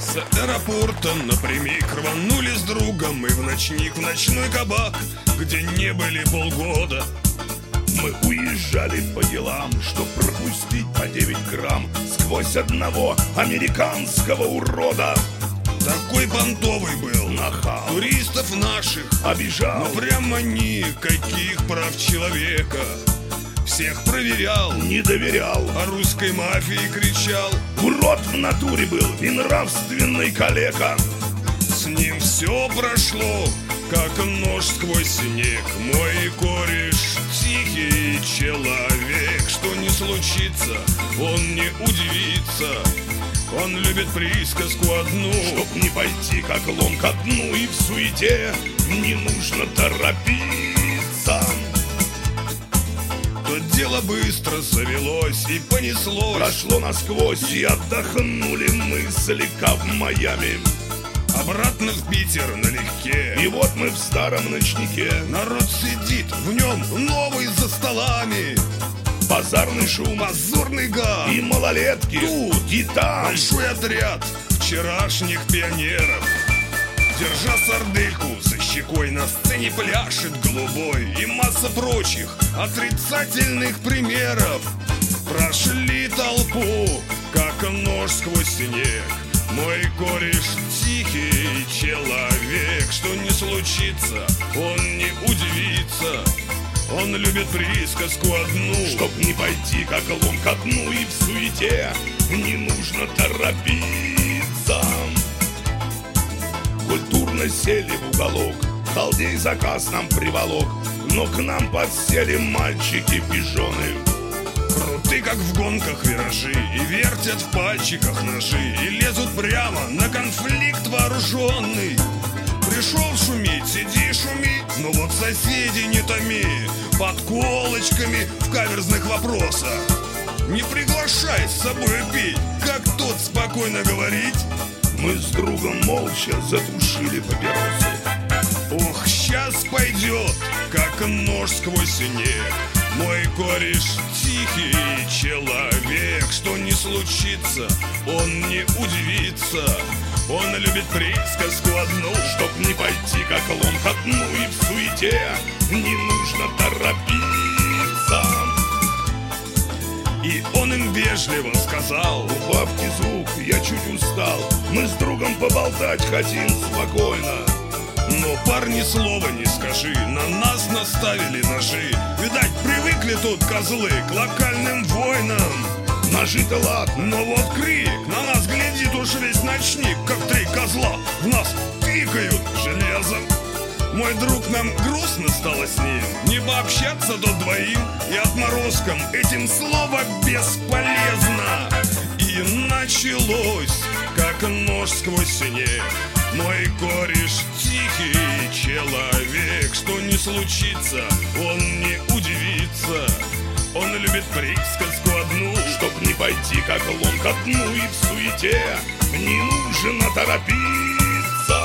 С аэропорта напрямик рванули с другом мы в ночник, в ночной кабак, где не были полгода. Мы уезжали по делам, чтоб пропустить по 9 грамм сквозь одного американского урода. Такой понтовый был, нахал, туристов наших обижал, но прямо никаких прав человека. Всех проверял, не доверял, о русской мафии кричал. Урод в натуре был и нравственный калека. С ним все прошло, как нож сквозь снег. Мой кореш тихий человек. Что не случится, он не удивится. Он любит присказку одну: чтоб не пойти как лом ко дну, и в суете не нужно торопиться. То дело быстро завелось и понеслось, прошло насквозь, и отдохнули мы слегка в Майами. Обратно в Питер налегке, и вот мы в старом ночнике. Народ сидит, в нем новый за столами. Базарный шум, позорный гам, и малолетки тут и там. Большой отряд вчерашних пионеров, держа сардельку за щекой, на сцене пляшет голубой. И масса прочих отрицательных примеров прошли толпу, как нож сквозь снег. Мой кореш тихий человек. Что не случится, он не удивится. Он любит присказку одну: чтоб не пойти как лом ко дну, и в суете не нужно торопиться. Культурно сели в уголок, халдей заказ нам приволок, но к нам подсели мальчики-пижоны. Круты, как в гонках виражи, и вертят в пальчиках ножи, и лезут прямо на конфликт вооруженный. Пришел шуметь, сиди шуми, но вот соседи не томи подколочками в каверзных вопросах. Не приглашай с собой пить, как тот спокойно говорить. Мы с другом молча затушили папиросы. Ох, сейчас пойдет, как нож сквозь снег. Мой кореш тихий человек. Что не случится, он не удивится. Он любит присказку одну: чтоб не пойти как лом ко дну, и в суете не нужно торопиться. И он им вежливо сказал: убавьте звук, я чуть устал, мы с другом поболтать хотим спокойно. Но парни слова не скажи, на нас наставили ножи. Видать, привыкли тут козлы к локальным войнам. Ножи-то ладно, но вот крик, на нас глядит уж весь ночник, как 3 козла в нас тыкают железом. Мой друг, нам грустно стало с ним не пообщаться тут двоим, и отморозкам этим слово бесполезно. И началось, как нож сквозь снег. Мой кореш тихий человек. Что не случится, он не удивится. Он любит присказку одну: чтоб не пойти как лом ко дну, и в суете не нужно торопиться.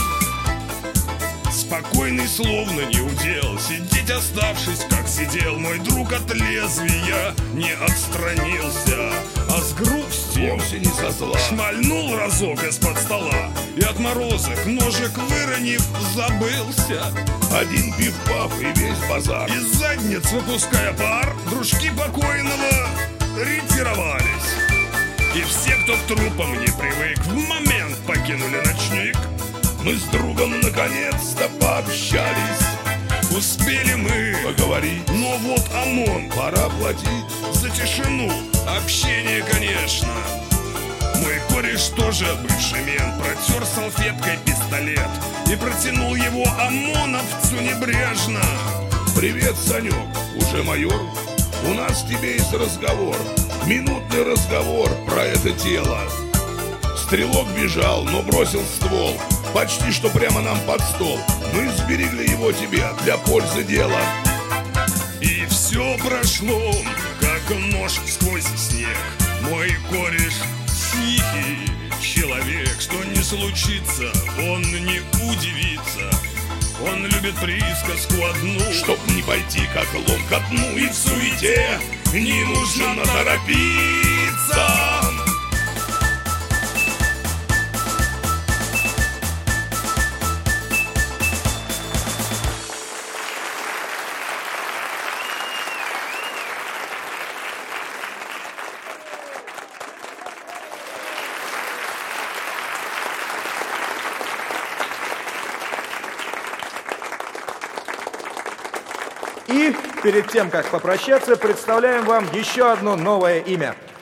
Спокойный, словно не удел, сидеть оставшись, как сидел. Мой друг от лезвия не отстранился, а с грустью, вовсе не со зла, шмальнул разок из-под стола, и отморозок, ножик выронив, забылся. Один пиф-паф и весь базар. Из задниц выпуская пар, дружки покойного ретировались. И все, кто к трупам не привык, в момент покинули ночник. Мы с другом наконец-то пообщались. Успели мы поговорить, но вот ОМОН, пора платить за тишину, общение, конечно. Мой кореш тоже бывший мент, протер салфеткой пистолет и протянул его ОМОНовцу небрежно: привет, Санек, уже майор, у нас к тебе есть разговор, минутный разговор про это дело. Стрелок бежал, но бросил ствол, почти что прямо нам под стол. Мы сберегли его тебе для пользы дела. И все прошло, как нож сквозь снег. Мой кореш тихий человек. Что не случится, он не удивится. Он любит присказку одну: чтоб не пойти как лом ко дну, и в суете не нужно торопиться. И перед тем, как попрощаться, представляем вам еще одно новое имя.